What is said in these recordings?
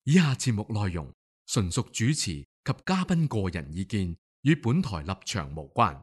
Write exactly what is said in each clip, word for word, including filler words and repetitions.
以下節目內容純屬主持及嘉賓個人意見，與本台立場無關。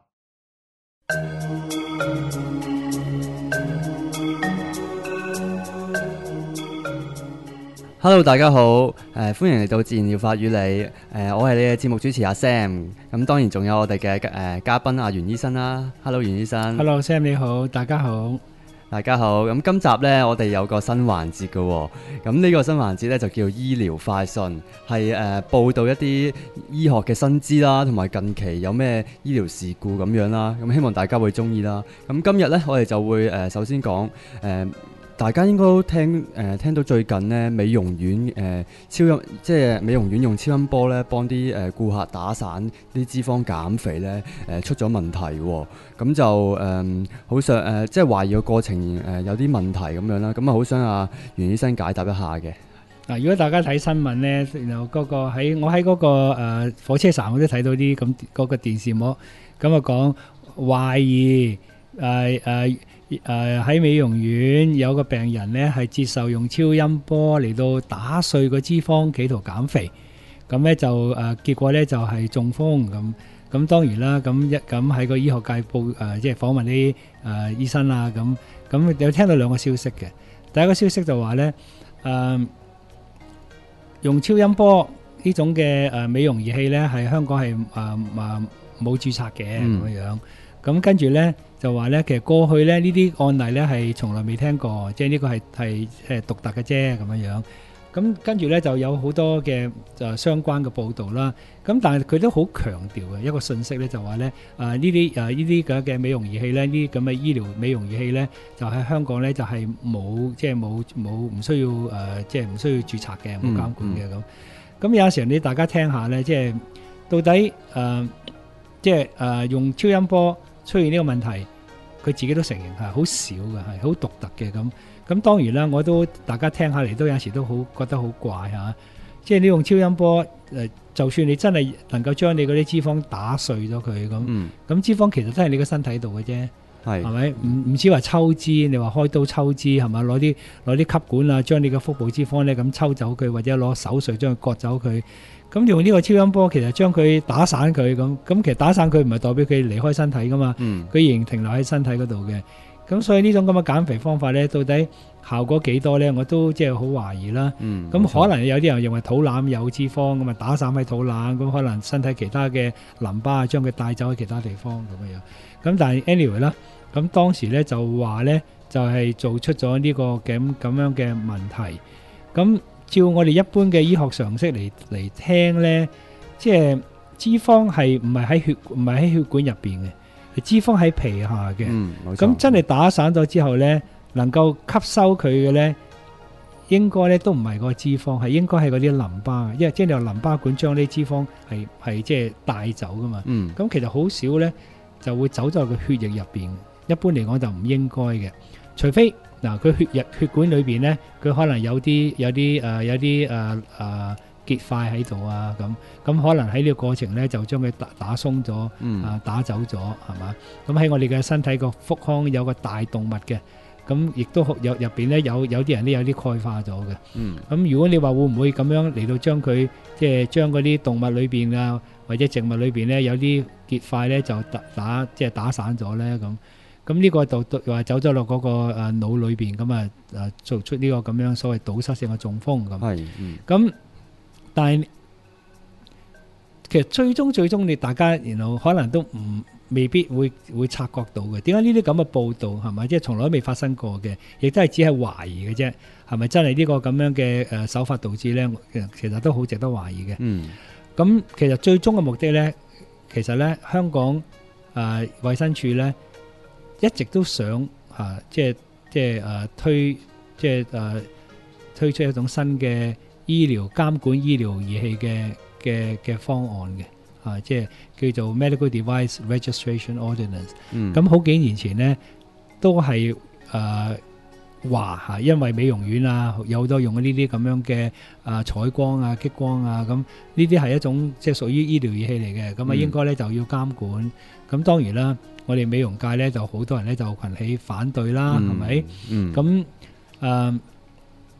Hello， 大家好，誒、呃、歡迎嚟到自然療法與你，誒、呃、我係你嘅節目主持阿 Sam，咁當然仲有我哋嘅誒嘉賓阿袁醫生啦。Hello， 袁醫生。 Hello Sam， 你好，大家好。 大家好，咁今集呢，我哋有個新環節嘅、哦，咁呢個新環節呢，就叫醫療快訊，係誒、呃、報道一啲醫學嘅新知啦，同埋近期有咩醫療事故咁樣啦，咁希望大家會中意啦。咁今日呢，我哋就會誒、呃、首先講誒。呃大家應該都聽誒、呃、聽到最近咧美容院誒、呃、超音即係美容院用超音波咧幫啲誒顧客打散啲脂肪減肥咧誒、呃、出咗問題喎、哦，咁就誒好、呃、想誒、呃、即係懷疑個過程誒、呃、有啲問題咁樣啦，咁啊好想阿袁醫生解答一下嘅。 嗱，如果大家睇新聞咧，然後嗰個喺我喺嗰、嗰個、呃、火車站我都睇到啲咁嗰個電視幕，咁啊講懷疑誒誒誒喺美容院有個病人咧係接受用超音波嚟到打碎個脂肪，企圖減肥，咁咧就誒、呃、結果咧就係、是、中風咁。咁當然啦，咁一咁喺個醫學界報誒、呃、即係訪問啲誒、呃、醫生啊，咁咁有聽到兩個消息嘅。第一個消息就話咧誒用超音波呢種嘅誒美容儀器咧，係香港係誒誒冇註冊嘅咁樣。咁跟住咧就話咧，其實過去咧呢啲案例咧係從來未聽過，即係呢個係係誒獨特嘅啫咁樣樣。咁跟住咧就有好多嘅誒相關嘅報導啦。咁但係佢都好強調嘅一個信息咧，就話咧誒呢啲誒呢啲嘅嘅美容儀器咧，呢啲咁嘅醫療美容儀器咧，就喺香港咧就係冇即係冇冇唔需要誒即係唔需要註冊嘅，冇監管嘅咁。咁有時候你大家聽下咧，即係到底誒即係誒用超音波出現呢個問題，佢自己都承認係好少嘅，係好獨特嘅咁。咁當然啦，我都大家聽下嚟都有時都好覺得好怪嚇。即係你用超音波誒，就算你真係能夠將你嗰啲脂肪打碎咗佢咁，咁、嗯、脂肪其實都係你個身體度嘅啫，係咪？唔唔似話抽脂，你話開刀抽脂係咪？攞啲攞啲吸管啊，將你嘅腹部脂肪咧咁抽走佢，或者攞手術將佢割走佢。咁用呢個超音波，其實將佢打散佢咁，咁其實打散佢唔係代表佢離開身體噶嘛，佢、嗯、仍然停留喺身體嗰度嘅。咁所以呢種咁嘅減肥方法咧，到底效果幾多咧？我都即係好懷疑啦。咁、嗯、可能有啲人認為肚腩有脂肪咁啊，打散喺肚腩，咁可能身體其他嘅淋巴將佢帶走喺其他地方咁樣。咁但係 anyway 啦，咁當時咧就話咧就係、是、做出咗呢個咁咁樣嘅問題。咁照我哋一般嘅醫學常識嚟嚟聽咧，即係脂肪係唔係喺血唔係喺血管入邊嘅，係脂肪喺皮下嘅。咁、嗯、真係打散咗之後咧，能夠吸收佢嘅咧，應該咧都唔係個脂肪，係應該係嗰啲淋巴，因為即係有淋巴管將啲脂肪係係即係帶走噶嘛。咁、嗯、其實好少咧就會走咗入個血液入邊，一般嚟講就唔應該嘅，除非。嗱，佢血液血管裏邊咧，佢可能有啲有啲誒有啲誒誒結塊喺度啊，咁咁可能喺呢個過程咧就將佢打打鬆咗，啊、嗯、打走咗係嘛？咁喺我哋嘅身體個腹腔有個大動脈嘅，咁亦都有入邊咧有有啲人都有啲鈣化咗嘅。咁、嗯、如果你話會唔會咁樣嚟到將佢即係將嗰啲動物裏邊啊或者植物裏邊咧有啲結塊咧就打打即係打散咗咧咁？咁呢個就話走咗落嗰個誒腦裏邊，咁啊誒做出呢個咁樣所謂堵塞性嘅中風咁。係，咁、嗯、但係其實最終最終你大家然後可能都唔未必會會察覺到嘅。點解呢啲咁嘅報導係咪即係從來都未發生過嘅？亦都係只係懷疑嘅啫。係咪真係呢個咁樣嘅誒手法導致咧？其實都好值得懷疑嘅。嗯。咁其實最終嘅目的咧，其實咧香港誒衛生署咧。一直都想嚇、啊，即係即係誒、啊、推，即係誒、啊、推出一種新嘅醫療監管醫療儀器嘅嘅嘅方案嘅嚇、啊，即係叫做 Medical Device Registration Ordinance。嗯。咁好幾年前咧，都係誒話嚇，因為美容院啊有好多用呢啲咁樣嘅啊採光啊激光啊，咁呢啲係一種即係屬於醫療儀器嚟嘅，咁啊應該咧就要監管。咁當然啦。我哋美容界咧就好多人咧就群起反對啦，係咪？嗯。咁誒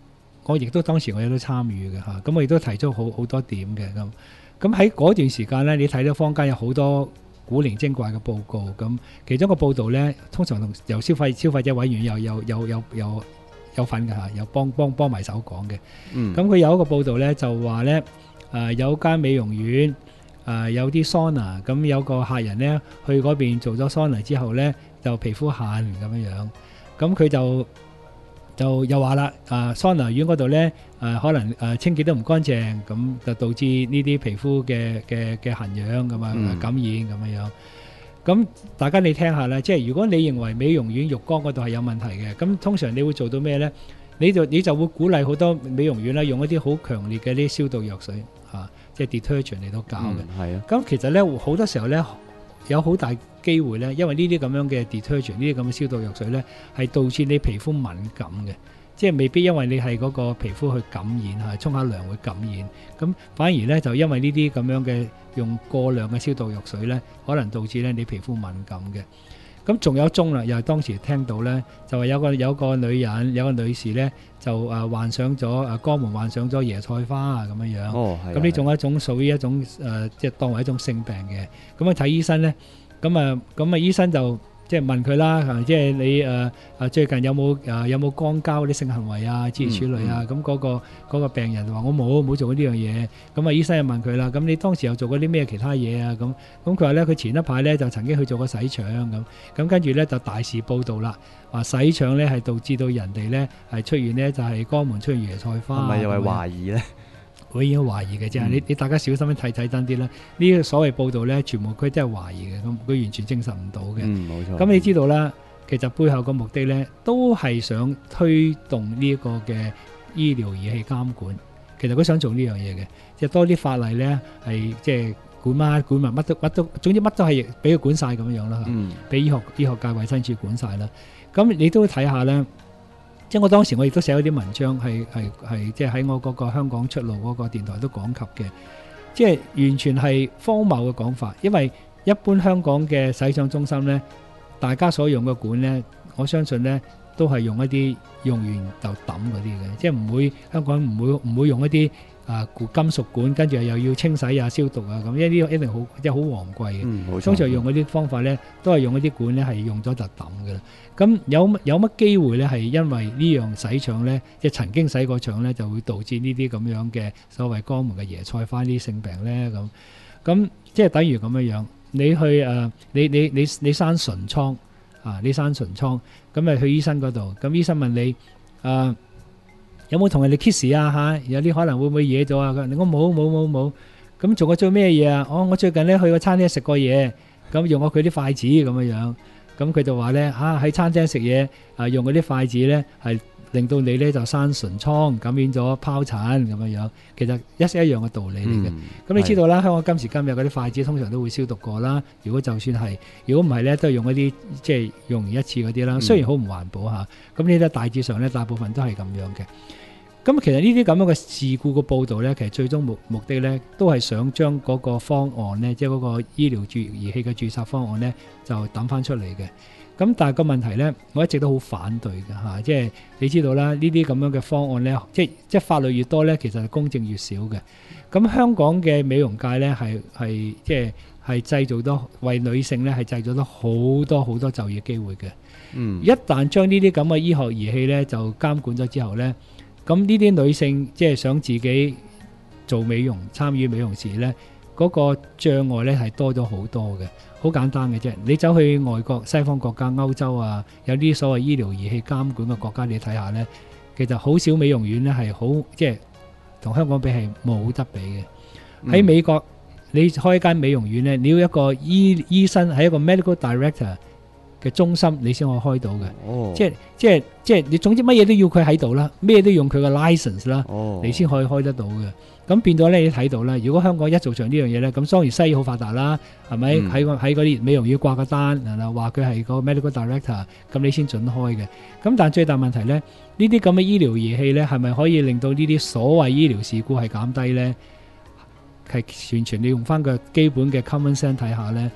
我亦都當時我亦都參與嘅嚇，咁我亦都提出好好多點嘅咁。咁喺嗰段時間咧，你睇到坊間有好多古靈精怪嘅報告，咁其中個報導咧，通常同由消費消費者委員有有有有有有份嘅嚇，有幫幫幫埋手講嘅。 嗯， 咁佢有一個報導咧，就話咧誒有間美容院誒、呃、有啲桑拿，咁有個客人咧去嗰邊做咗桑拿之後咧，就皮膚痕咁樣樣，咁佢就就又話啦，啊桑拿院嗰度咧誒可能誒清潔都唔乾淨，咁就導致呢啲皮膚嘅嘅嘅痕癢咁啊感染咁樣樣。咁大家你聽下啦，即係如果你認為美容院浴缸嗰度係有問題嘅，咁通常你會做到咩咧？你就你就會鼓勵好多美容院咧用一啲好強烈嘅啲消毒藥水啊，即係 detergent 嚟到搞嘅。 係啊， 咁其實咧好多時候咧有好大機會咧，因為呢啲咁樣嘅 detergent 呢啲咁嘅消毒藥水咧係導致你皮膚敏感嘅。即係未必因為你係嗰個皮膚去感染嚇，沖下涼會感染，咁反而咧就因為呢啲咁樣嘅用過量嘅消毒藥水咧，可能導致咧你皮膚敏感嘅。咁仲有宗啦，又係當時聽到咧，就話有個有個女人有個女士咧就誒患上咗誒肛門患上咗椰菜花啊咁樣樣。 哦，係。 咁呢種一種屬於一種誒，即係當為一種性病嘅。咁啊睇醫生咧，咁啊咁啊醫生就。即係問佢啦，即係你誒誒最近有冇誒有冇肛交啲性行為啊諸如此類啊？咁嗰個嗰個病人就話我冇冇做過呢樣嘢。咁啊醫生就問佢啦，咁你當時又做過啲咩其他嘢啊？咁咁佢話咧，佢前一排咧就曾經去做過洗腸咁，咁跟住咧就大肆報導啦，話洗腸咧係導致到人哋咧係出現咧就係肛門出現椰菜花。 係咪又係懷疑咧？ 我已經懷疑嘅啫，嗯、你你大家小心啲睇睇真啲啦。呢個所謂報道咧，全部佢都係懷疑嘅，咁佢完全證實唔到嘅。 嗯，冇錯。 咁你知道啦，其實背後個目的咧，都係想推動呢一個嘅醫療儀器監管。其實佢想做呢樣嘢嘅，即係多啲法例咧，係即係管乜管埋乜都乜都，總之乜都係俾佢管晒咁樣啦。嗯。俾醫學醫學界衛生署管晒啦。咁你都睇下咧。即係我當時我亦都寫咗啲文章，係係係即係喺我嗰個香港出路嗰個電台都講及嘅，即係完全係荒謬嘅講法。因為一般香港嘅洗腸中心咧，大家所用嘅管咧，我相信咧都係用一啲用完就抌嗰啲嘅，即係唔會香港唔會唔會用一啲啊金屬管，跟住又要清洗啊消毒啊咁，因為呢個一定好即係好昂貴嘅。嗯，冇錯。通常用嗰啲方法咧，都係用嗰啲管咧係用咗就抌嘅啦。咁有有乜機會咧係因為呢樣洗腸咧，即係曾經洗過腸咧，就會導致呢啲咁樣嘅所謂肛門嘅椰菜花呢啲性病咧？咁咁即係等於咁樣樣，你去誒、呃，你你你你生唇瘡啊，你生唇瘡，咁咪去醫生嗰度，咁醫生問你誒、呃、有冇同人哋 kiss 啊嚇？有啲可能會唔會惹咗啊？佢我冇冇冇冇，咁做過做咩嘢啊？哦，我最近咧去個餐廳食過嘢，咁用過佢啲筷子咁樣樣。咁佢就話咧嚇喺餐廳食嘢啊，用嗰啲筷子咧係令到你咧就生唇瘡，感染咗疱疹咁樣樣。其實一式一樣嘅道理嚟嘅。咁、嗯、你知道啦，香港今時今日嗰啲筷子通常都會消毒過啦。如果就算係，如果唔係咧，都係用一啲即係用完一次嗰啲啦。雖然好唔環保嚇，咁呢啲大致上咧大部分都係咁樣嘅。咁其實呢啲咁樣嘅事故嘅報導咧，其實最終目目的咧，都係想將嗰個方案咧，即係嗰個醫療注儀器嘅註冊方案咧，就抌翻出嚟嘅。咁但係個問題咧，我一直都好反對嘅嚇，即係你知道啦，呢啲咁樣嘅方案咧，即係即係法律越多咧，其實係公正越少嘅。咁香港嘅美容界咧，係係即係係製造多為女性咧，係製造咗好多好多就業機會嘅。嗯，一旦將呢啲咁嘅醫學儀器咧，就監管咗之後咧。咁呢啲女性即係想自己做美容、參與美容時呢，嗰、嗰個障礙呢係多咗好多嘅，好簡單嘅啫。你走去外國西方國家、歐洲啊，有啲所謂醫療儀器監管嘅國家，你睇下呢，其實好少美容院呢係好即係同香港比係冇得比嘅。喺、嗯、美國，你開一間美容院呢，你要一個醫醫生係一個 medical director。嘅中心你先可以開到嘅、哦，即係即係即係你總之乜嘢都要佢喺度啦，咩都用佢嘅 license 啦、哦，你先可以開得到嘅。咁變咗咧，你睇到啦。如果香港一做上呢樣嘢咧，咁當然西醫好發達啦，係咪？喺喺嗰啲美容院掛個單，嗱話佢係個 medical director，咁你先準開嘅。咁但係最大問題咧，呢啲咁嘅醫療儀器咧，係咪可以令到呢啲所謂醫療事故係減低咧？係完全你用翻個基本嘅 common sense 睇下咧。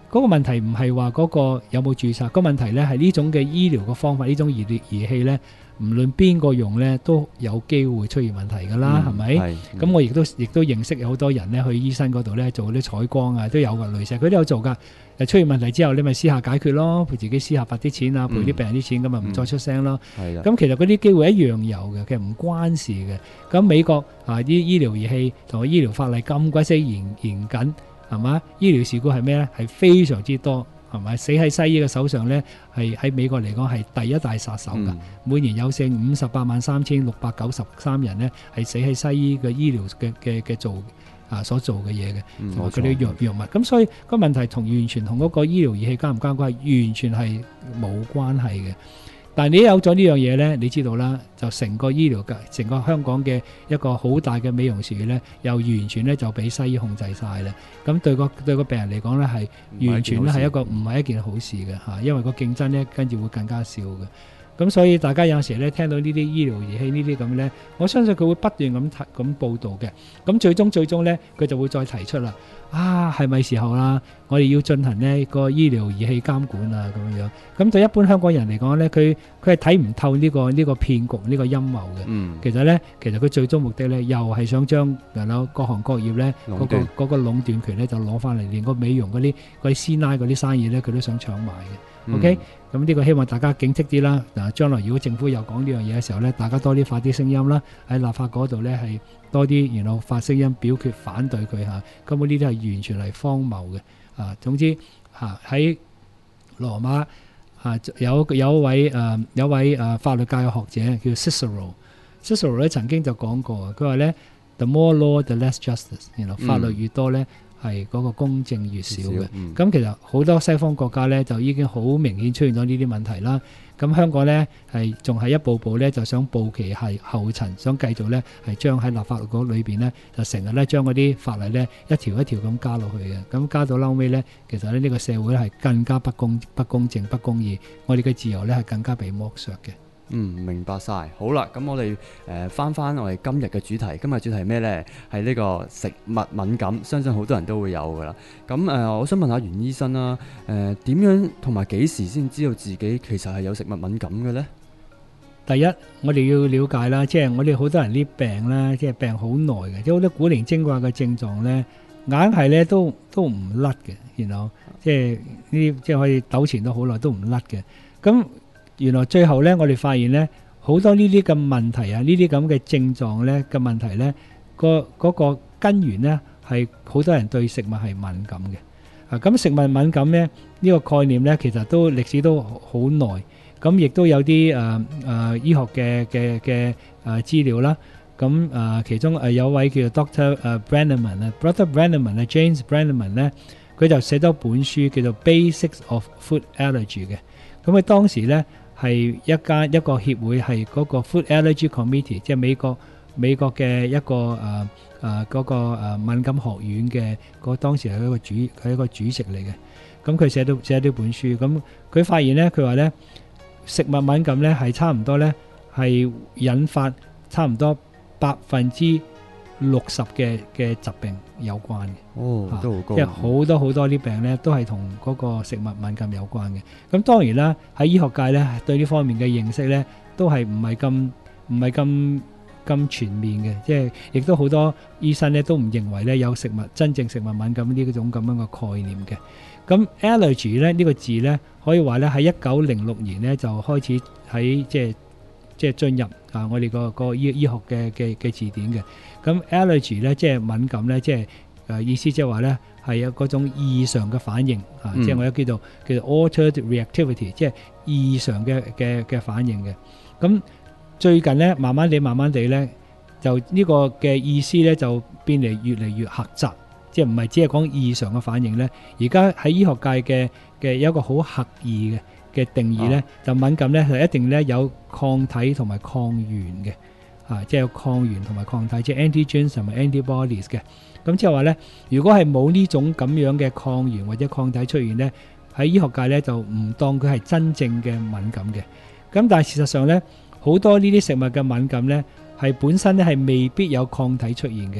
嗰個問題唔係話嗰個有冇註冊，個問題咧係呢種嘅醫療嘅方法，呢種儀儀器咧，唔論邊個用咧都有機會出現問題㗎啦，係咪？咁我亦都亦都認識有好多人咧去醫生嗰度咧做啲採光啊，都有㗎，雷射佢都有做㗎。誒出現問題之後，你咪私下解決咯，陪自己私下罰啲錢啊，賠啲病人啲錢，咁咪唔再出聲咯。咁其實嗰啲機會一樣有嘅，其實唔關事嘅。咁美國啊啲醫療儀器同埋醫療法例咁鬼死嚴嚴謹，係嘛？醫療事故係咩咧？係非常之多，係咪？死喺西醫嘅手上咧，係喺美國嚟講係第一大殺手㗎。嗯、每年有剩五十八萬三千六百九十三人咧係死喺西醫嘅醫療嘅嘅嘅做啊所做嘅嘢嘅，同埋嗰啲藥藥物。咁所以個問題同完全同嗰個醫療儀器關唔關係，完全係冇關係嘅。但係你有咗呢樣嘢咧，你知道啦，就成個醫療嘅，成個香港嘅一個好大嘅美容事業咧，又完全咧就俾西醫控制晒啦。咁對個對個病人嚟講咧，係完全咧係一個唔係一件好事嘅嚇，因為個競爭咧跟住會更加少嘅。咁所以大家有時咧聽到呢啲醫療儀器呢啲咁咧，我相信佢會不斷咁咁報導嘅。咁最終最終咧，佢就會再提出啦。啊，係咪時候啦？我哋要進行呢個醫療儀器監管啊，咁樣樣。咁對一般香港人嚟講咧，佢佢係睇唔透呢個呢個騙局呢個陰謀嘅。嗯。其實咧，其實佢最終目的咧，又係想將人有各行各業咧嗰個嗰個壟斷權咧，就攞翻嚟，連個美容嗰啲嗰啲師奶嗰啲生意咧，佢都想搶埋嘅。OK。咁呢個希望大家警惕啲啦。嗱，將來如果政府又講呢樣嘢嘅時候咧，大家多啲發啲聲音啦，喺立法嗰度咧係多啲，然後發聲音表決反對佢嚇。根本呢啲係完全係荒謬嘅。啊，總之嚇喺羅馬啊有有一位誒、啊、有一位誒、啊、法律界嘅學者叫 Cicero，Cicero 咧曾經就講過，佢話咧 The more law, the less justice。然後法律越多咧，係嗰個公正越少嘅。咁、嗯、其實好多西方國家咧就已經好明顯出現咗呢啲問題啦。咁香港咧係仲係一步步咧就想步其係後塵，想繼續咧係將喺立法局裏邊咧就成日咧將嗰啲法例咧一條一條咁加落去嘅。咁加到嬲尾咧，其實咧呢個社會咧係更加不公、不公正、不公義，我哋嘅自由咧係更加被剝削嘅。 嗯，明白晒。好啦，咁我哋誒翻翻我哋今日嘅主題。今日主題係咩呢？係呢個食物敏感，相信好多人都會有噶啦。咁誒、呃，我想問下袁醫生啦，誒、呃、點樣同埋幾時先知道自己其實係有食物敏感嘅呢？ 第一，我哋要了解啦，即係我哋好多人啲病啦，即係病好耐嘅，即係好多古靈精怪嘅症狀呢，硬係咧都都唔甩嘅，然後即係呢啲即係可以糾纏到好耐都唔甩嘅，咁。原來最後咧，我哋發現咧，好多呢啲咁問題啊，呢啲咁嘅症狀咧嘅問題咧，個嗰個根源咧係好多人對食物係敏感嘅。啊，咁食物敏感咧呢個概念咧，其實都歷史都好耐，咁亦都有啲誒誒醫學嘅嘅嘅誒資料啦。咁誒其中誒有位叫做 Doctor 誒 Brenneman 啊 ，Brother Brenneman 啊 ，James Brenneman 咧，佢就寫咗本書叫做《Basics of Food Allergy》嘅。咁佢當時咧。係一間一個協會，係嗰個 Food Allergy Committee，即係美國美國嘅一個誒誒嗰個誒敏感學院嘅個當時係一個主係一個主席嚟嘅。咁佢寫到寫呢本書，咁佢發現咧，佢話咧食物敏感咧係差唔多咧係引發差唔多百分之六十嘅嘅疾病有關嘅。哦，都好高。即係好多好多啲病咧，都係同嗰個食物敏感有關嘅。咁當然啦，喺醫學界咧，對呢方面嘅認識咧，都係唔係咁唔係咁咁全面嘅。即係亦都好多醫生咧，都唔認為咧有食物真正食物敏感呢種咁樣嘅概念嘅。咁 allergy 咧呢個字咧，可以話咧喺一九零六年咧就開始喺即係即係進入啊我哋個個醫醫學嘅嘅嘅字典嘅。咁 allergy 咧即係敏感咧，即係誒意思即係話咧係有嗰種異常嘅反應啊，即係我有叫做叫做 altered reactivity，即係異常嘅嘅嘅反應嘅。咁最近咧慢慢地慢慢地咧，就呢個嘅意思咧就變嚟越嚟越狹窄，即係唔係只係講異常嘅反應咧。而家喺醫學界嘅嘅有一個好刻意嘅嘅定義咧，啊、就敏感咧係一定咧有抗體同埋抗原嘅。啊，即係有抗原同埋抗體，即係 antigens 同埋 antibodies 嘅。咁即係話咧，如果係冇呢種咁樣嘅抗原或者抗體出現咧，喺醫學界咧就唔當佢係真正嘅敏感嘅。咁但係事實上咧，好多呢啲食物嘅敏感咧，係本身咧係未必有抗體出現嘅。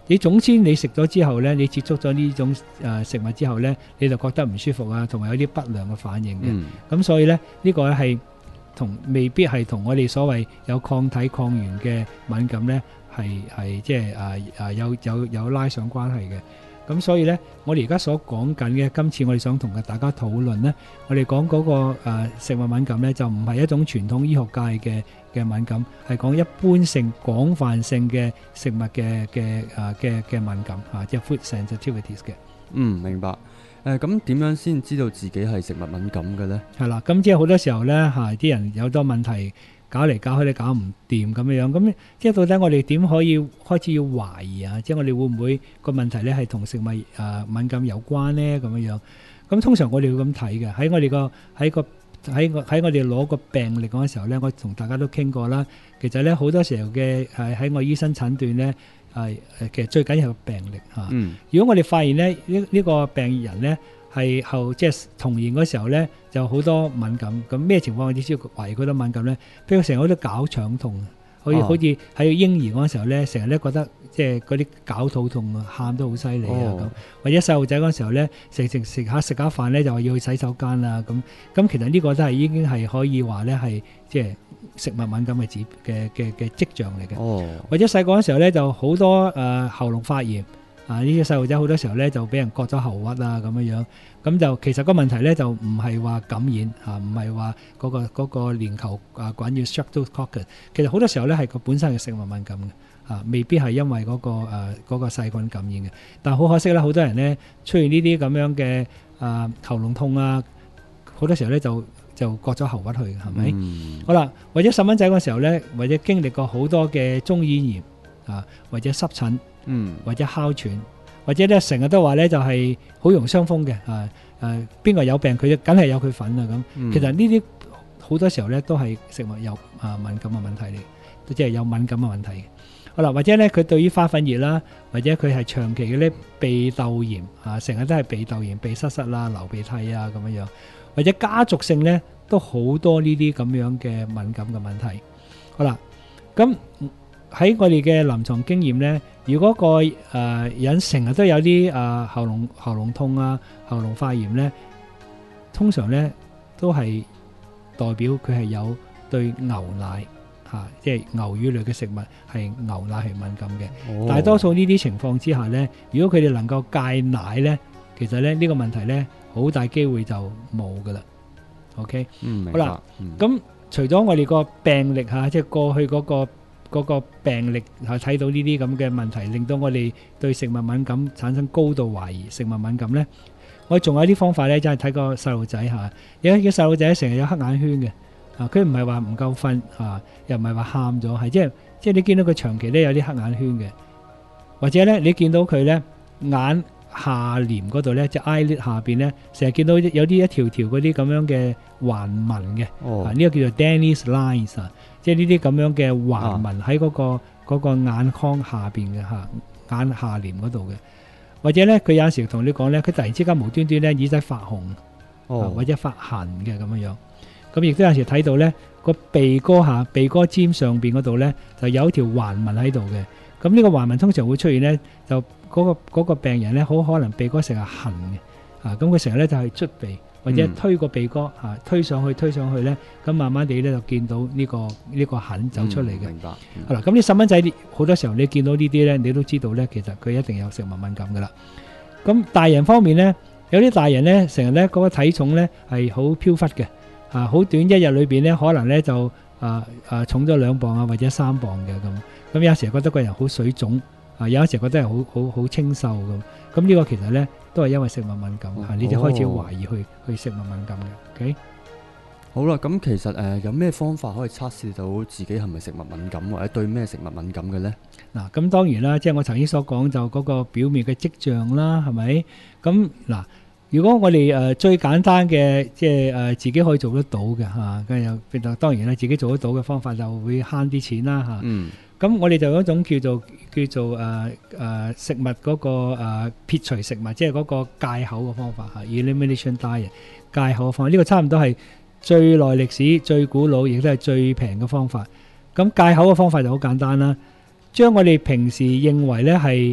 你總之你食咗之後咧，你接觸咗呢種誒食物之後咧，你就覺得唔舒服啊，同埋有啲不良嘅反應嘅。咁、 嗯、 所以咧，呢、這個咧係同未必係同我哋所謂有抗體抗原嘅敏感咧，係係即係誒誒有有有拉上關係嘅。咁所以咧，我哋而家所講緊嘅，今次我哋想同大家討論咧，我哋講嗰個誒食物敏感咧，就唔係一種傳統醫學界嘅嘅敏感，係講一般性、廣泛性嘅食物嘅嘅誒嘅嘅敏感啊，即係 food sensitivities 嘅。 嗯，明白。誒咁點樣先知道自己係食物敏感嘅咧？ 係啦，咁即係好多時候咧嚇，啲人有多問題。搞嚟搞去你搞唔掂咁樣樣，咁即係到底我哋點可以開始要懷疑啊？即係我哋會唔會個問題咧係同食物誒、呃、敏感有關咧？咁樣樣，咁通常我哋會咁睇嘅。喺我哋個喺個喺我喺我哋攞個病歷嗰個時候咧，我同大家都傾過啦。其實咧好多時候嘅係喺我醫生診斷咧係誒，其實最緊要係個病歷嚇。嗯、如果我哋發現咧呢呢、呢個病人咧，係後即係童年嗰時候咧，就好多敏感。咁咩情況我哋先懷疑佢多敏感咧？譬如成日好多絞腸痛，好似、哦、好似喺嬰兒嗰時候咧，成日咧覺得即係嗰啲絞肚痛啊，喊得好犀利啊咁。哦、或者細路仔嗰時候咧，食食食下食下飯咧，就話要去洗手間啊咁。咁其實呢個都係已經係可以話咧係即係食物敏感嘅指嘅嘅嘅跡象嚟嘅。哦、或者細個嗰時候咧，就好多誒、呃、喉嚨發炎。啊！呢啲細路仔好多時候咧就俾人割咗喉核啊咁樣樣，咁就其實個問題咧就唔係話感染嚇，唔係話嗰個嗰、嗰個鏈球啊桿住 Streptococcus，其實好多時候咧係個本身嘅食物敏感嘅嚇、啊，未必係因為嗰、嗰個誒嗰、呃嗰個細菌感染嘅。但係好可惜啦，好多人咧出現呢啲咁樣嘅啊喉嚨痛啊，好多時候咧就就割咗喉核去，係咪？嗯、好啦，或者細蚊仔嗰時候咧，或者經歷過好多嘅中耳炎啊，或者濕疹。嗯，或者哮喘，或者咧成日都話咧就係好容易傷風嘅，啊誒邊個有病佢梗係有佢份啊咁。嗯、其實呢啲好多時候咧都係食物有啊敏感嘅問題嚟，都即係有敏感嘅問題嘅。好啦，或者咧佢對於花粉熱啦，或者佢係長期嘅咧鼻竇炎啊，成日都係鼻竇炎、鼻塞塞啦、流鼻涕啊咁樣樣，或者家族性咧都好多呢啲咁樣嘅敏感嘅問題。好啦，咁喺我哋嘅臨床經驗咧。如果個誒、呃、人成日都有啲誒、呃、喉嚨喉嚨痛啊、喉嚨發炎咧，通常咧都係代表佢係有對牛奶嚇、啊，即係牛乳類嘅食物係牛奶係敏感嘅。哦、大多數呢啲情況之下咧，如果佢哋能夠戒奶咧，其實咧呢、呢個問題咧好大機會就冇噶啦。OK， 嗯， 好啦，咁、嗯、除咗我哋個病歷嚇，即係過去嗰、嗰個。嗰個病歷係睇到呢啲咁嘅問題，令到我哋對食物敏感產生高度懷疑。食物敏感呢，我仲有啲方法呢，真係睇個細路仔嚇，有啲細路仔成日有黑眼圈嘅，啊，佢唔係話唔夠瞓啊，又唔係話喊咗，係即係即係你見到佢長期咧有啲黑眼圈嘅，或者呢，你見到佢呢眼下簾嗰度呢，即係 eyelid 下邊呢，成日見到有啲一條條嗰啲咁樣嘅橫紋嘅，哦、啊呢、呢個叫做 Dennis lines 啊。即係呢啲咁樣嘅橫紋喺嗰個嗰個眼眶下邊嘅嚇，眼下簾嗰度嘅，或者咧佢有陣時同你講咧，佢突然之間無端端咧耳仔發紅，哦、或者發痕嘅咁樣樣。咁亦都有陣時睇到咧個鼻哥下鼻哥尖上邊嗰度咧就有一條橫紋喺度嘅。咁呢個橫紋通常會出現咧，就嗰個嗰個病人咧好可能鼻哥成日痕嘅，啊咁佢成日咧就係捽鼻。或者推個鼻哥嚇、啊，推上去推上去咧，咁慢慢地咧就見到呢、呢個呢、呢個痕走出嚟嘅。明白。好啦，咁啲細蚊仔好多時候你見到呢啲咧，你都知道咧，其實佢一定有食物敏感噶啦。咁大人方面咧，有啲大人咧成日咧嗰個體重咧係好飄忽嘅，啊好短一日裏邊咧可能咧就啊啊重咗兩磅啊或者三磅嘅咁。咁有時覺得個人好水腫，啊有時覺得係好好好清瘦咁。咁呢個其實咧。都係因為食物敏感，嚇、哦、你就開始懷疑去去食物敏感嘅。OK， 好啦，咁其實誒、呃、有咩方法可以測試到自己係咪食物敏感，或者對咩食物敏感嘅咧？ 嗱，咁當然啦，即係我頭先所講就嗰個表面嘅跡象啦，係咪？咁嗱，如果我哋誒、呃、最簡單嘅，即係誒、呃、自己可以做得到嘅嚇，咁又當然啦，自己做得到嘅方法就會慳啲錢啦嚇。啊、嗯。咁我哋就有一種叫做叫做誒誒、呃呃、食物嗰、那個、呃、撇除食物，即係嗰個戒口嘅方法嚇 elimination diet 戒口嘅方法，呢、這個差唔多係最耐歷史、最古老，亦都係最平嘅方法。咁戒口嘅方法就好簡單啦，將我哋平時認為咧係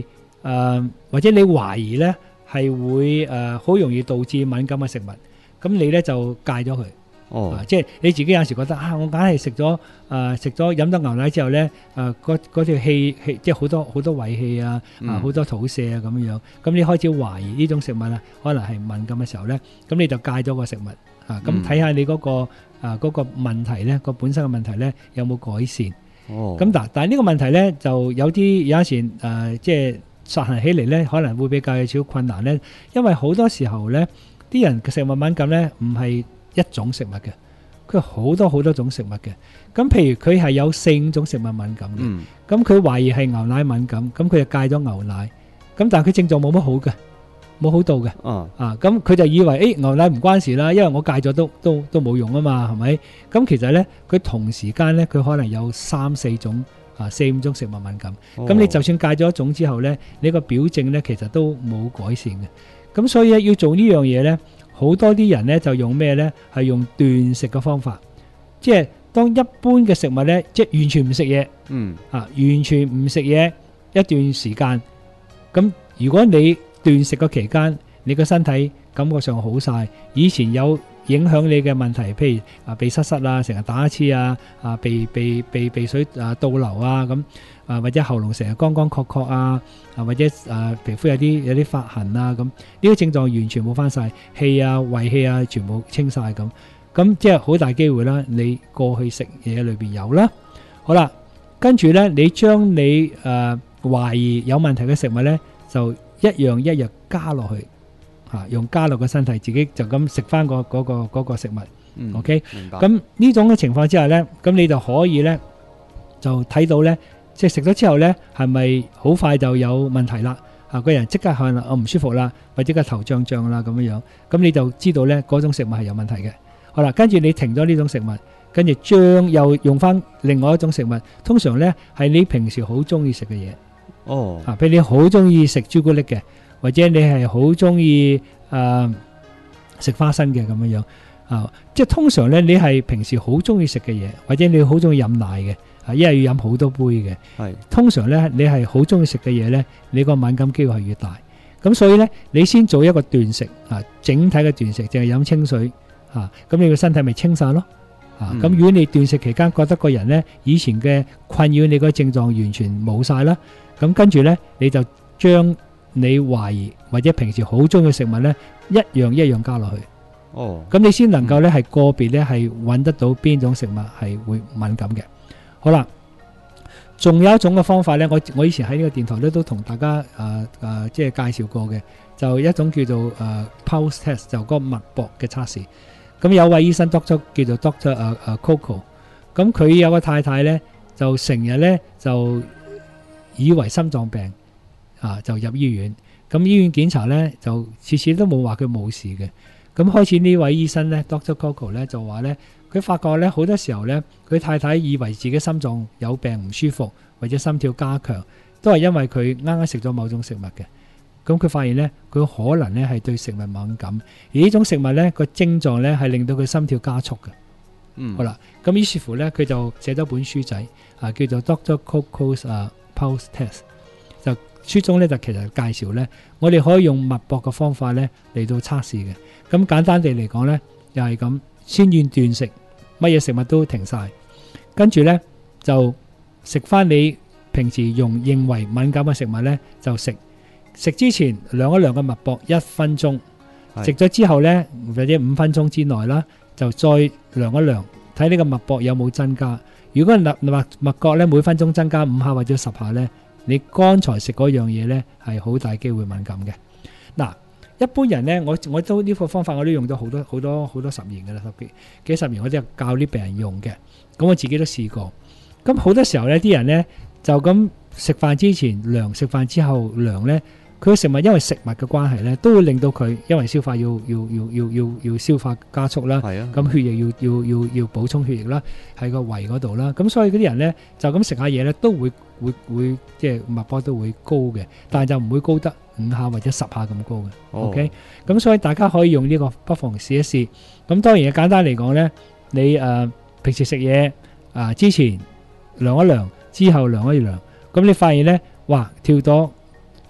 誒或者你懷疑咧係會誒好容易導致敏感嘅食物，咁你咧就戒咗佢。 哦啊，即係你自己有時覺得啊，我硬係食咗誒食咗飲咗牛奶之後咧，誒嗰嗰條氣氣即係好多好多胃氣啊，啊好多肚瀉啊咁樣樣，咁你開始懷疑呢種食物啊，可能係敏感嘅時候咧，咁你就戒咗個食物啊，咁睇下你嗰個啊嗰個問題咧，個本身嘅問題咧有冇改善？ 哦， 咁嗱，但係呢個問題咧就有啲有陣時誒，即係實行起嚟咧，可能會比較有少少困難咧，因為好多時候咧，啲人嘅食物敏感咧唔係一種食物嘅，佢好多好多種食物嘅。咁譬如佢係有四五種食物敏感嘅，咁佢懷疑係牛奶敏感，咁佢就戒咗牛奶。咁但係佢症狀冇乜好嘅，冇好到嘅。 啊， 啊，咁佢就以為誒牛奶唔關事啦，因為我戒咗都都都冇用啊嘛，係咪？咁其實咧，佢同時間咧，佢可能有三四種啊四五種食物敏感。咁你就算戒咗一種之後咧，你個表證咧其實都冇改善嘅。咁所以咧要做呢樣嘢咧。好多啲人咧就用咩咧？係用斷食嘅方法，即係當一般嘅食物咧，即係完全唔食嘢， 嗯啊，完全唔食嘢一段時間。咁如果你斷食嘅期間，你個身體感覺上好晒，以前有影響你嘅問題，譬如啊鼻塞塞啊，成日打乞嗤啊，啊鼻鼻鼻鼻水啊倒流啊咁。啊，或者喉嚨成日乾乾涸涸啊，啊或者啊皮膚有啲有啲發痕啊咁，呢啲症狀完全冇翻晒，氣啊胃氣啊全部清晒咁，咁即係好大機會啦。你過去食嘢裏邊有啦，好啦，跟住咧你將你誒懷疑有問題嘅食物咧，就一樣一樣加落去，嚇用加落個身體，自己就咁食翻個嗰個嗰個食物，OK， 明白。 咁呢種嘅情況之下咧，咁你就可以咧就睇到咧。即係食咗之後咧，係咪好快就有問題啦？啊，個人即刻可能我唔舒服啦，或者個頭脹脹啦咁樣樣，咁你就知道咧嗰種食物係有問題嘅。好啦，跟住你停咗呢種食物，跟住將又用翻另外一種食物，通常咧係你平時好中意食嘅嘢。 哦， 啊，譬如你好中意食朱古力嘅，或者你係好中意誒食花生嘅咁樣樣啊，即係通常咧你係平時好中意食嘅嘢，或者你好中意飲奶嘅。啊，一係要飲好多杯嘅， 係通常咧你係好中意食嘅嘢咧，你個敏感機會係越大。咁所以咧，你先做一個斷食啊，整體嘅斷食，淨係飲清水啊，咁你個身體咪清晒咯啊。咁、嗯、如果你斷食期間覺得個人咧以前嘅困擾你個症狀完全冇晒啦，咁跟住咧你就將你懷疑或者平時好中意嘅食物咧一樣一樣加落去。哦，咁你先能夠咧係個別咧係揾得到邊種食物係會敏感嘅。好啦，仲有一種嘅方法咧，我我以前喺呢個電台咧都同大家誒誒、呃呃、即係介紹過嘅，就一種叫做誒、呃、pulse test，就嗰個脈搏嘅測試。咁有位醫生 doctor 叫做 doctor 誒、呃、誒 Coco，咁佢有個太太咧就成日咧就以為心臟病啊，就入醫院。咁醫院檢查咧就次次都冇話佢冇事嘅。咁開始呢位醫生咧 doctor Coco 咧就話咧。佢發覺咧好多時候咧，佢太太以為自己心臟有病唔舒服，或者心跳加強，都係因為佢啱啱食咗某種食物嘅。咁佢發現咧，佢可能咧係對食物敏感，而呢種食物咧個症狀咧係令到佢心跳加速嘅。嗯，好啦，咁於是乎咧，佢就寫咗本書仔啊，叫做 doctor Coco's 啊 Pulse Test。就書中咧就其實介紹咧，我哋可以用脈搏嘅方法咧嚟到測試嘅。咁簡單地嚟講咧，又係咁，先要斷食。乜嘢食物都停晒，跟住呢就食翻你平時用認為敏感嘅食物呢，就食。食之前量一量個脈搏一分鐘，食咗之後呢，或者五分鐘之內啦，就再量一量，睇呢個脈搏有冇增加。如果脈脈脈搏呢每分鐘增加五下或者十下呢，你剛才食嗰樣嘢呢係好大機會敏感嘅。嗱。一般人咧，我我都呢個方法我都用咗好多好多好多十年嘅啦，十幾幾十年我都係教啲病人用嘅。咁我自己都試過。咁好多時候咧，啲人咧就咁食飯之前量，食飯之後量咧，佢嘅食物因為食物嘅關係咧，都會令到佢因為消化要要要要要要消化加速啦。係啊。咁血液要要要要補充血液啦，喺個胃嗰度啦。咁所以嗰啲人咧就咁食下嘢咧，都會會會即係脈搏都會高嘅，但係就唔會高得五下或者十下咁高嘅。哦、OK，咁所以大家可以用呢、這個，不妨試一試。咁當然簡單嚟講咧，你誒、呃、平時食嘢啊之前量一量，之後量一量，咁你發現咧，哇跳到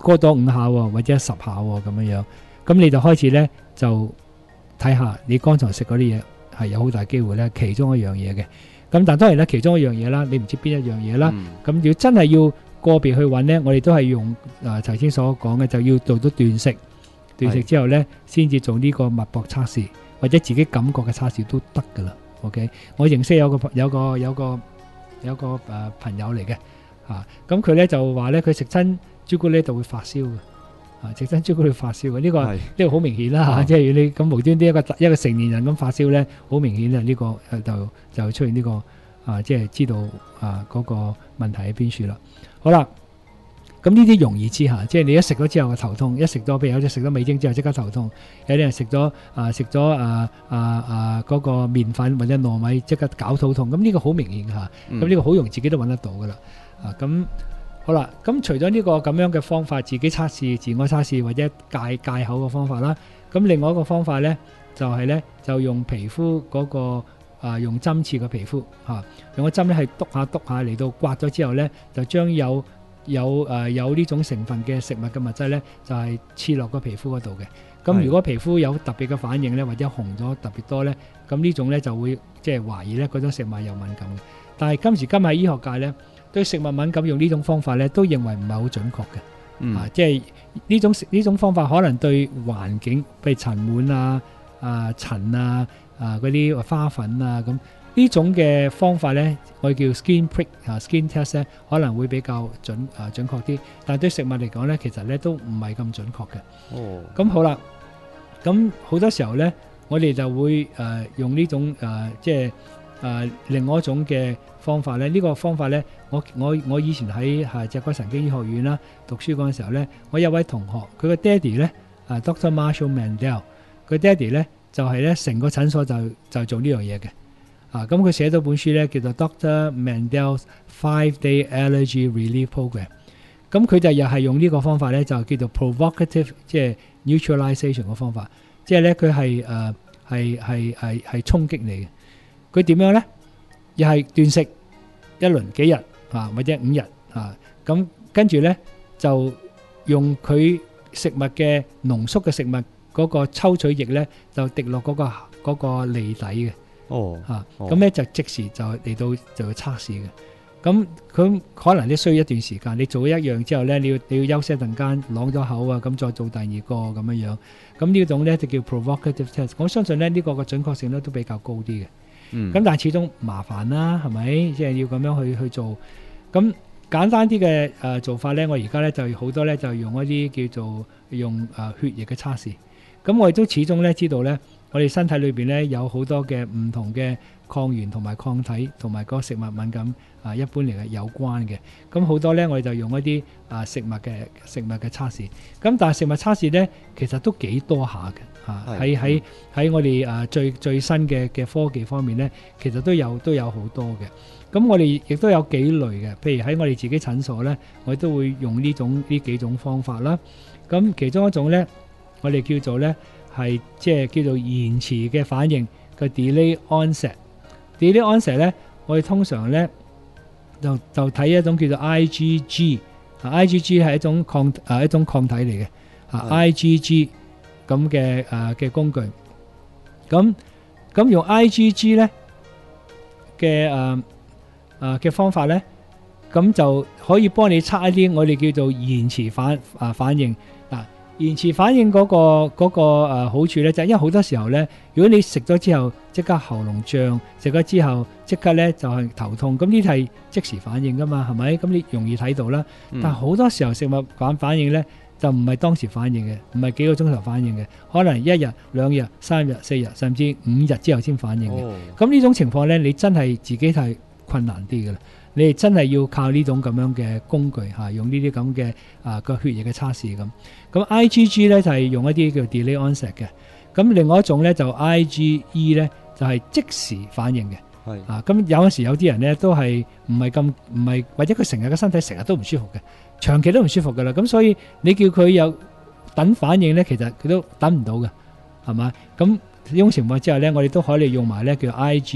過多五下喎，或者十下喎咁樣樣，咁你就開始咧就睇下你剛才食嗰啲嘢係有好大機會咧其中一樣嘢嘅。咁但係當然咧，其中一樣嘢啦，你唔知邊一樣嘢啦。咁、嗯、要真係要個別去揾咧，我哋都係用誒頭先所講嘅，就要做到斷食，斷食之後咧，先至做呢個脈搏測試，或者自己感覺嘅測試都得㗎啦。OK，我認識有個有個有個有個誒、呃、朋友嚟嘅嚇，咁佢咧就話咧，佢食親朱古力就會發燒嘅。啊！食親朱古力發燒嘅呢個呢個好明顯啦嚇，即係你咁無端端一個一個成年人咁發燒咧，好明顯啊！呢個誒就就出現呢個啊，即係知道啊嗰個問題喺邊處啦。好啦，咁呢啲容易知嚇，即係你一食咗之後個頭痛，一食咗譬如有隻食咗味精之後即刻頭痛，有啲人食咗啊食咗啊啊啊嗰個麵粉或者糯米即刻搞肚痛，咁呢個好明顯嚇，咁呢個好容易自己都揾得到噶啦啊咁。好啦，咁除咗呢個咁樣嘅方法，自己測試、自我測試或者戒戒口嘅方法啦，咁另外一個方法呢，就係、是、呢，就用皮膚嗰、那個、呃、用針刺嘅皮膚嚇、啊，用個針咧係篤下篤下嚟到刮咗之後呢，就將有有誒、呃、有呢種成分嘅食物嘅物質呢，就係刺落個皮膚嗰度嘅。咁如果皮膚有特別嘅反應呢，或者紅咗特別多呢，咁呢種呢就會即係懷疑呢嗰種食物有敏感嘅。但係今時今日喺醫學界呢，對食物敏感用呢種方法咧，都認為唔係好準確嘅，嗯、啊，即係呢種呢種方法可能對環境，譬如塵蟎啊、啊塵啊、啊嗰啲花粉啊咁呢種嘅方法咧，我哋叫 skin prick 啊 skin test 咧，可能會比較準啊準確啲，但係對食物嚟講咧，其實咧都唔係咁準確嘅。哦，咁好啦，咁好多時候咧，我哋就會誒、呃、用呢種誒、呃、即係誒、呃、另外一種嘅方法咧，呢、這個方法咧，我我我以前喺係脊骨神經醫學院啦讀書嗰陣時候咧，我有位同學，佢個爹哋咧啊 Doctor Marshall Mandel， 佢爹哋咧就係咧成個診所就就做呢樣嘢嘅，啊咁佢寫咗本書咧叫做 Doctor Mandel's Five Day Allergy Relief Program， 咁佢就又係用呢個方法咧，就叫做 provocative 即係 neutralization 嘅方法，即係咧佢係誒係係係係衝擊你嘅，佢點樣咧？又係斷食一輪幾日啊，或者五日啊，咁跟住咧就用佢食物嘅濃縮嘅食物嗰個抽取液咧，就滴落嗰個嗰個脷底嘅。哦，嚇，咁咧就即時就嚟到就要測試嘅。咁佢可能你需要一段時間，你做咗一樣之後咧，你要你要休息一陣間，啷咗口啊，咁再做第二個咁樣樣。咁呢種咧就叫 provocative test。我相信咧呢個嘅準確性咧都比較高啲嘅。嗯，咁但係始終麻煩啦，係咪？即係要咁樣去去做。咁簡單啲嘅誒做法咧，我而家咧就好多咧就用一啲叫做用誒血液嘅測試。咁我哋都始終咧知道咧，我哋身體裏邊咧有好多嘅唔同嘅抗原同埋抗體同埋個食物敏感啊，一般嚟嘅有關嘅。咁好多咧我哋就用一啲啊食物嘅食物嘅測試。咁但係食物測試咧其實都幾多下嘅。啊！喺喺喺我哋誒最最新嘅嘅科技方面咧，其實都有都有好多嘅。咁我哋亦都有幾類嘅，譬如喺我哋自己診所咧，我哋都會用呢種呢幾種方法啦。咁其中一種咧，我哋叫做咧係即係叫做延遲嘅反應嘅 delay onset。delay onset 咧，我哋通常咧就就睇一種叫做 I G G。啊 I G G 係一種抗啊一種抗體嚟嘅。啊 I G G。咁嘅誒嘅工具，咁咁用 I G G 咧嘅誒誒嘅方法咧，咁就可以幫你測一啲我哋叫做延遲反啊反應嗱。延遲反應嗰個嗰個誒好處咧，就係因為好多時候咧，如果你食咗之後即刻喉嚨脹，食咗之後即刻咧就係頭痛，咁呢啲係即時反應噶嘛，係咪？咁你容易睇到啦。但係好多時候食物反反應咧，就唔係當時反應嘅，唔係幾個鐘頭反應嘅，可能一日、兩日、三日、四日，甚至五日之後先反應嘅。咁呢、哦、種情況呢，你真係自己係困難啲嘅啦。你哋真係要靠呢種咁樣嘅工具嚇、啊，用呢啲咁嘅啊個血液嘅測試咁。咁 I G G 呢就係、是、用一啲叫 delay onset 嘅。咁另外一種呢，就 I G E 呢，就係、是、即時反應嘅。係是啊，咁有陣時有啲人呢，都係唔係咁唔係，或者佢成日個身體成日都唔舒服嘅。長期都唔舒服噶啦，咁所以你叫佢有等反應咧，其實佢都等唔到嘅，係嘛？咁呢種情況之下咧，我哋都可以用埋咧叫 I G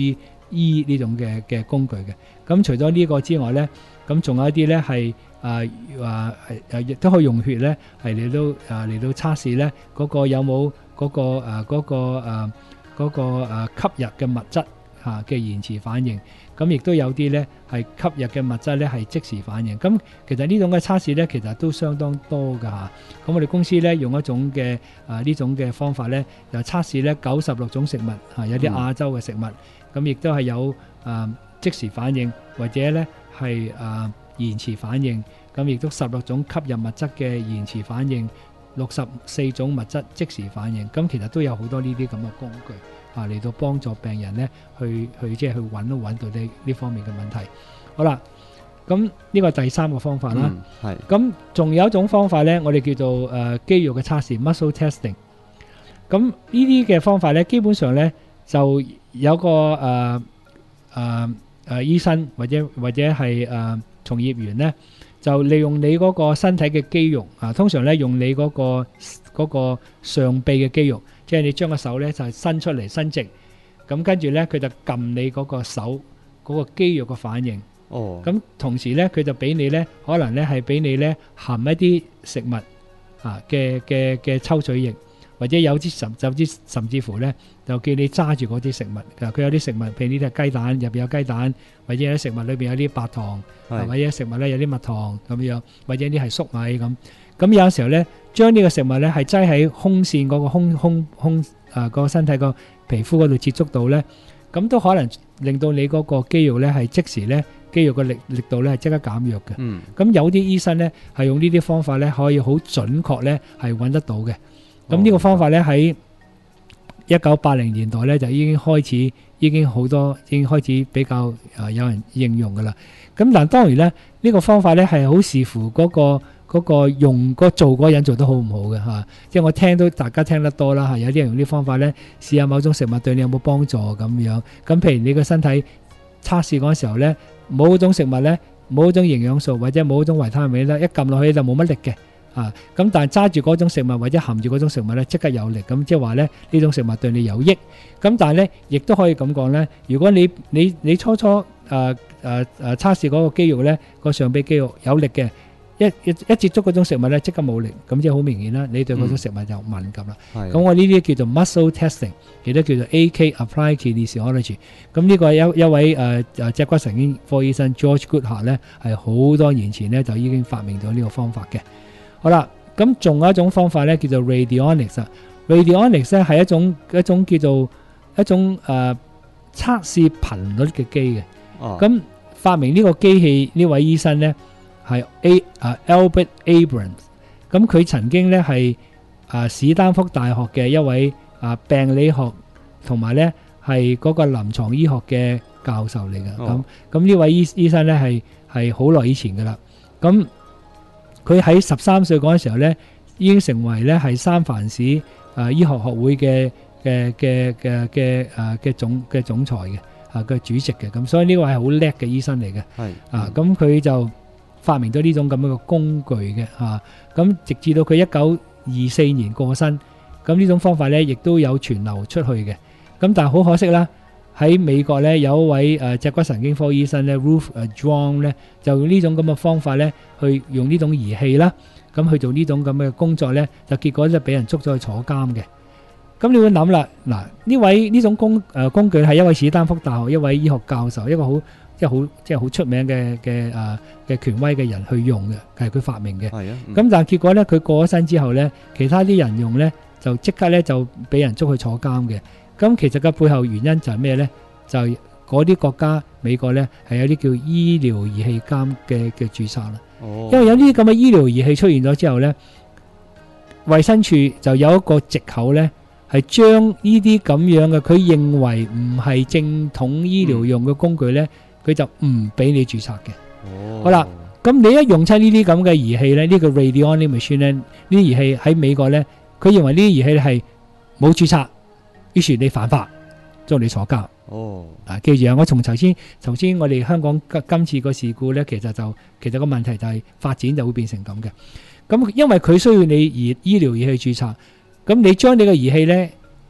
醫呢種嘅嘅工具嘅。咁除咗呢個之外咧，咁仲有一啲咧係誒話誒誒亦都可以用血咧係嚟到誒嚟到測試咧嗰個有冇嗰個誒嗰個誒嗰個誒吸入嘅物質嚇嘅延遲反應。咁亦都有啲咧係吸入嘅物質咧係即時反應。咁其實呢種嘅測試咧其實都相當多㗎嚇。咁我哋公司咧用一種嘅誒呢種嘅方法咧，就測試咧九十六種食物嚇，有啲亞洲嘅食物，咁亦都係有誒即時反應或者咧係誒延遲反應。咁亦都十六種吸入物質嘅延遲反應，六十四種物質即時反應。咁其實都有好多呢啲咁嘅工具。啊，嚟到幫助病人咧，去去即係去揾都揾到呢呢方面嘅問題。好啦，咁呢個第三個方法啦。 係、嗯。 咁仲有一種方法咧，我哋叫做誒、呃、肌肉嘅測試 （muscle testing）。咁呢啲嘅方法咧，基本上咧就有個誒誒誒醫生或者或者係誒、呃、從業員咧，就利用你嗰個身體嘅肌肉啊，通常咧用你嗰、嗰個嗰、嗰個上臂嘅肌肉。即係你將個手咧就伸出嚟伸直，咁跟住咧佢就撳你嗰個手嗰個肌肉嘅反應。哦。咁同時咧佢就俾你咧，可能咧係俾你咧含一啲食物啊嘅嘅嘅抽取液，或者有啲甚甚至甚至乎咧就叫你揸住嗰啲食物。佢有啲食物，譬如呢啲係雞蛋，入邊有雞蛋，或者有啲食物裏邊有啲白糖，或者食物咧有啲蜜糖咁樣，或者啲係粟米咁。咁有時候咧，將呢個食物咧係擠喺胸線嗰個胸胸胸啊個身體個皮膚嗰度接觸到咧，咁都可能令到你嗰個肌肉咧係即時咧肌肉嘅力力度咧係即刻減弱嘅。嗯。咁有啲醫生咧係用呢啲方法咧可以好準確咧係揾得到嘅。咁呢個方法咧喺一九八零年代咧就已經開始，已經好多已經開始比較啊有人應用噶啦。咁但當然咧呢個方法咧係好視乎嗰個。嗰個用嗰做嗰個人做得好唔好嘅嚇，即係我聽到大家聽得多啦嚇，有啲人用啲方法咧試下某種食物對你有冇幫助咁樣。咁譬如你個身體測試嗰時候咧，冇嗰種食物咧，冇嗰種營養素或者冇嗰種維他命咧，一撳落去就冇乜力嘅啊。咁但係揸住嗰種食物或者含住嗰種食物咧，即刻有力。咁即係話咧呢種食物對你有益。咁但係咧亦都可以咁講咧，如果你你你初初誒誒誒測試嗰個肌肉咧，個上臂肌肉有力嘅。一一一接觸嗰種食物咧，即刻冇力，咁即係好明顯啦。你對嗰種食物就敏感啦。咁、嗯、我呢啲叫做 muscle testing， 亦都叫做 A K applied kinesiology。咁呢個有一位誒誒脊骨神經科醫生 George Goodhart 咧，係好多年前咧就已經發明咗呢個方法嘅。好啦，咁仲有一種方法咧叫做 radionics。radionics 咧係一種一種叫做一種誒、呃、測試頻率嘅機嘅。哦。咁發明呢個機器呢位醫生咧。係 A 啊 Albert Abrams，咁佢曾經咧係啊史丹福大學嘅一位啊病理學同埋咧係嗰個臨床醫學嘅教授嚟嘅。咁咁呢位醫醫生咧係係好耐以前噶啦。咁佢喺十三歲嗰陣時候咧，已經成為咧係三藩市啊醫學學會嘅嘅嘅嘅嘅啊嘅總嘅總裁嘅啊嘅主席嘅。咁所以呢個係好叻嘅醫生嚟嘅。係啊，咁佢就發明咗呢種咁樣嘅工具嘅嚇，咁、啊、直至到佢一九二四年過身，咁呢種方法咧亦都有傳流出去嘅。咁但係好可惜啦，喺美國咧有一位誒脊骨神經科醫生咧 Ruth 誒 John 咧，就用呢種咁嘅方法咧，去用呢種儀器啦，咁去做呢種咁嘅工作咧，就結果就俾人捉咗去坐監嘅。咁你會諗啦，嗱呢位呢種工誒、呃、工具係一位史丹福大學一位醫學教授，一個好。即係好，即係好出名嘅嘅誒嘅權威嘅人去用嘅，係佢發明嘅。係啊。咁、嗯、但係結果咧，佢過咗身之後咧，其他啲人用咧，就即刻咧就俾人捉去坐監嘅。咁其實嘅背後原因就係咩咧？就係嗰啲國家美國咧係有啲叫醫療儀器監嘅嘅註冊啦。哦。因為有呢啲咁嘅醫療儀器出現咗之後咧，衛生署就有一個藉口咧，係將呢啲咁樣嘅佢認為唔係正統醫療用嘅工具咧。嗯佢就唔俾你註冊嘅。哦，好啦，咁你一用親呢啲咁嘅儀器咧，呢個 radionic machine 咧，呢啲儀器喺美國咧，佢認為呢啲儀器咧係冇註冊，於是你犯法，將你坐監。哦，啊，記住啊，我從頭先頭先我哋香港今次個事故咧，其實就其實個問題就係發展就會變成咁嘅。咁因為佢需要你醫醫療儀器註冊，咁你將你個儀器咧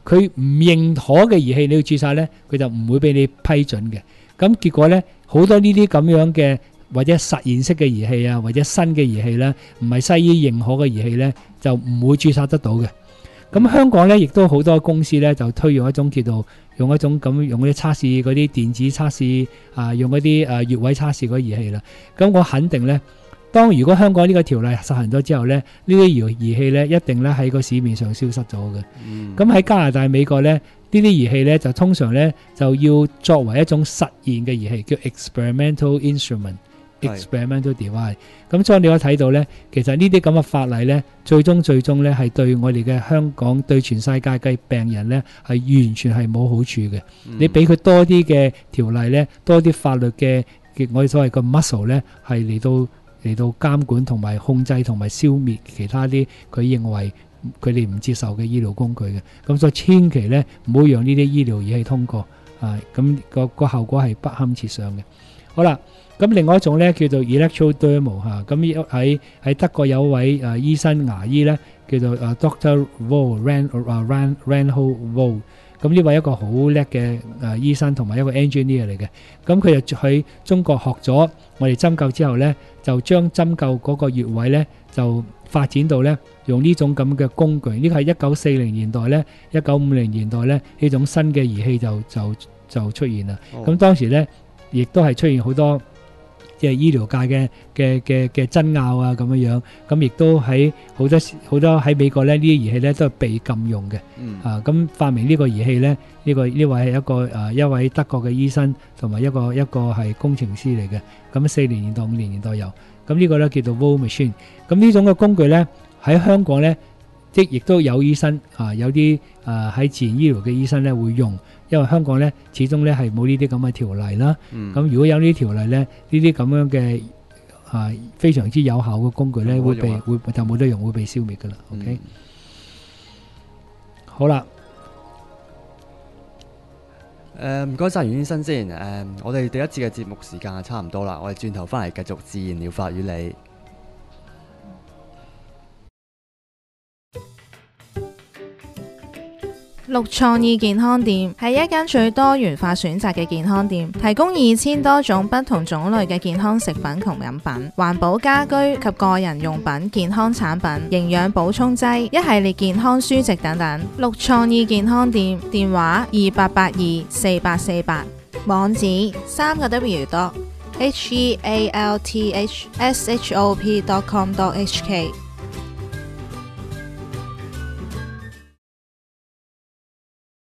佢唔認可嘅儀器你要註冊咧，佢就唔會俾你批准嘅。咁結果咧，好多呢啲咁樣嘅或者實驗式嘅儀器啊，或者新嘅儀器咧，唔係西醫認可嘅儀器咧，就唔會註冊得到嘅。咁香港咧，亦都好多公司咧就推用一種叫做用一種咁用嗰啲測試嗰啲電子測試啊，用嗰啲誒穴位測試嗰啲儀器啦。咁我肯定咧，當如果香港呢個條例實行咗之後咧，呢啲儀儀器咧一定咧喺個市面上消失咗嘅。咁喺、嗯、加拿大、美國咧，呢啲儀器咧就通常咧就要作為一種實驗嘅儀器，叫 experimental instrument、experimental device。咁所以你可以睇到咧，其實呢啲咁嘅法例咧，最終最終咧係對我哋嘅香港、對全世界嘅病人咧係完全係冇好處嘅。嗯、你俾佢多啲嘅條例咧，多啲法律嘅嘅我哋所謂嘅 muscle 咧，係嚟到嚟到監管同埋控制同埋消滅其他啲佢認為佢哋唔接受嘅醫療工具嘅。咁所以千祈咧唔好讓呢啲醫療儀器通過啊！咁、個、個效果係不堪設想嘅。好啦。咁另外一種咧叫做 electrodermal 嚇，咁喺喺德國有位誒醫生牙醫咧叫做誒 Doctor Vo Ran 誒 Ran Reinhold Vo，咁呢位一個好叻嘅誒醫生同埋一個 engineer 嚟嘅，咁佢就喺中國學咗我哋針灸之後咧，就將針灸嗰個穴位咧就發展到咧用呢種咁嘅工具，呢個係一九四零年代咧、一九五零年代咧呢種新嘅儀器就就就出現啦。咁、oh. 當時咧亦都係出現好多。即係醫療界嘅嘅嘅嘅爭拗啊咁樣樣，咁亦都喺好多好多喺美國咧呢啲儀器咧都係被禁用嘅。嗯、啊，咁發明呢個儀器咧，呢、呢個呢位係一個誒、呃、一位德國嘅醫生同埋一個一個係工程師嚟嘅。咁四零年代五零年代有，咁呢個咧叫做 Vo Machine。咁呢種嘅工具咧喺香港咧，即亦都有醫生啊，有啲誒喺自然醫療嘅醫生咧會用。因為香港咧，始終咧係冇呢啲咁嘅條例啦。咁、嗯、如果有呢啲條例咧，呢啲咁樣嘅啊非常之有效嘅工具咧，會被會就冇得用，會被消滅噶啦。OK，、嗯、好啦， 誒唔該晒袁醫生先。誒、呃，我哋第一次嘅節目時間係差唔多啦，我哋轉頭翻嚟繼續自然療法與你。 綠創意健康店係一間最多元化選擇嘅健康店，提供二千多種不同種類嘅健康食品同飲品、環保家居及個人用品、健康產品、營養補充劑、一系列健康書籍等等。綠創意健康店電話二八八二四八四八，網址三個 W dot H E A L T H S H O P dot com dot H K。